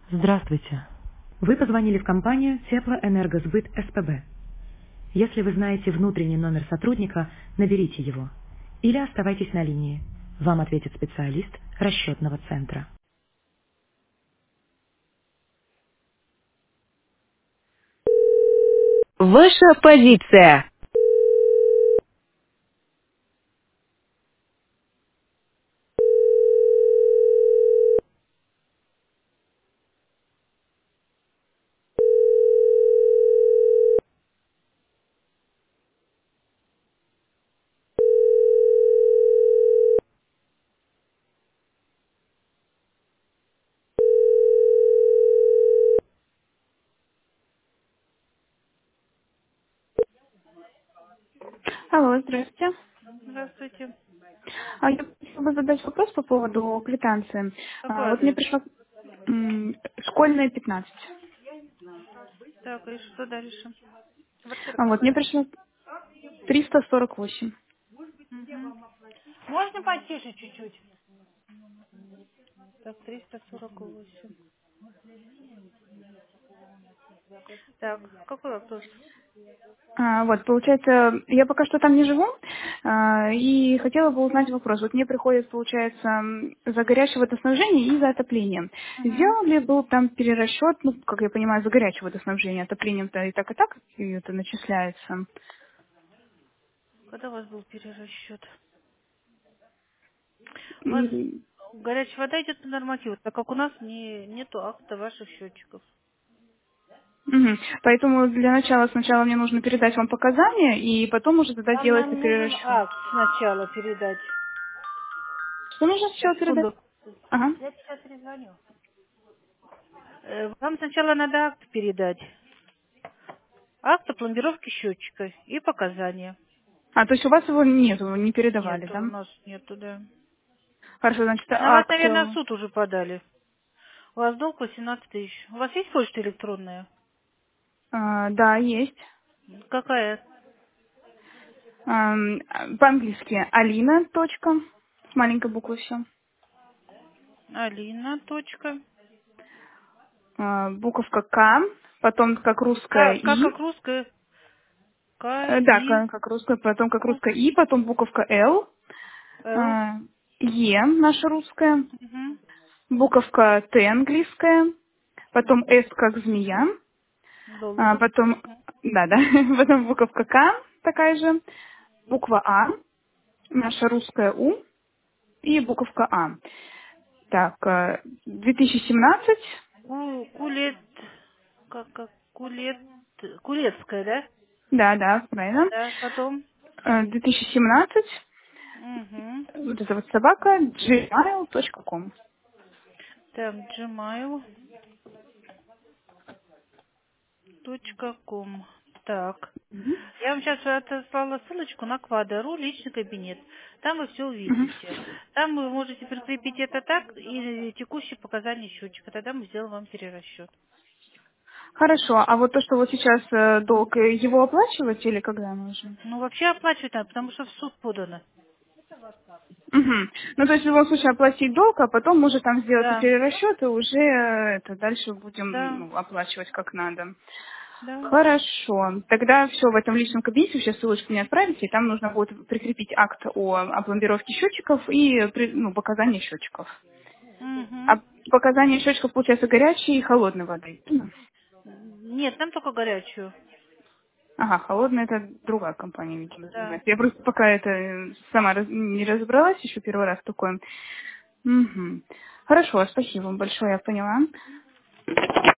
Здравствуйте. Вы позвонили в компанию Теплоэнергосбыт СПБ. Если вы знаете внутренний номер сотрудника, наберите его. Или оставайтесь на линии. Вам ответит специалист расчетного центра. Ваша позиция. Алло, здравствуйте. Здравствуйте. Я хотела бы задать вопрос по поводу квитанции. Какой Вот мне адрес? пришла школьная 15. Так, и что дальше? Квартира Вот мне какая? пришло 348. Мгм. Можно потише чуть-чуть? Так, 348. Так, какой вопрос? Вот, получается, я пока что там не живу, и хотела бы узнать вопрос. Вот мне приходит, получается, за горячее водоснабжение и за отопление. Угу. Сделал ли был там перерасчет, ну, как я понимаю, за горячее водоснабжение, отоплением-то и так это начисляется? Когда у вас был перерасчет? У вас И- горячая вода идет по нормативу, так как у нас нету акта ваших счетчиков. Мгм. Поэтому для начала сначала мне нужно передать вам показания, и потом уже тогда Вам делается нам нужен перерасчет. акт сначала передать. Что нужно Сейчас, сначала передать? секунду. Ага. Я сейчас перезвоню. Вам сначала надо акт передать. Акт о пломбировке счетчика и показания. То есть у вас его нету, не передавали, Нет, у да? нас нету, да. Хорошо, значит, На вас, акт... наверное, в суд уже подали. У вас долг 18 тысяч. У вас есть почта электронная? да, есть. Какая? По-английски Алина, точка, с маленькой буквы все. Алина. Точка. Буковка К, потом как русская И. Как русская? Да, И. как русская, потом как русская И, потом буковка Л. Л. Е, наша русская. Угу. Буковка Т английская, потом С как змея, Долларов. потом, да, потом буковка К такая же, буква А, наша русская У и буковка А. Так, 2017, Кулет. Кулет. Кулецкая, да? да, правильно. Да, потом. 2017, Угу. вот это вот собака, gmail.com. Так, Gmail. .com. Так. Я вам сейчас отослала ссылочку на Квадро, личный кабинет. Там вы все Мгм. увидите. Там вы можете прикрепить это так и текущие показания счетчика. Тогда мы сделаем вам перерасчет. Хорошо, а вот то, что вот сейчас долг, его оплачивать или когда нужно? Ну, вообще оплачивать надо, потому что в суд подано. Мгм. Ну, то есть в любом случае оплатить долг, а потом уже там сделать Да, перерасчет, и уже это дальше будем да, оплачивать как надо. да. Хорошо. Тогда все в этом личном кабинете, сейчас ссылочку мне отправите, и там нужно будет прикрепить акт о пломбировке счетчиков и показания счетчиков. А Угу. показания счетчиков, получается, горячей и холодной воды. Нет, нам только горячую. Ага, холодная это другая компания, видимо, Да. занимается. Я просто пока это сама не разобралась, еще первый раз такое. Мгм. Хорошо, спасибо вам большое, я поняла.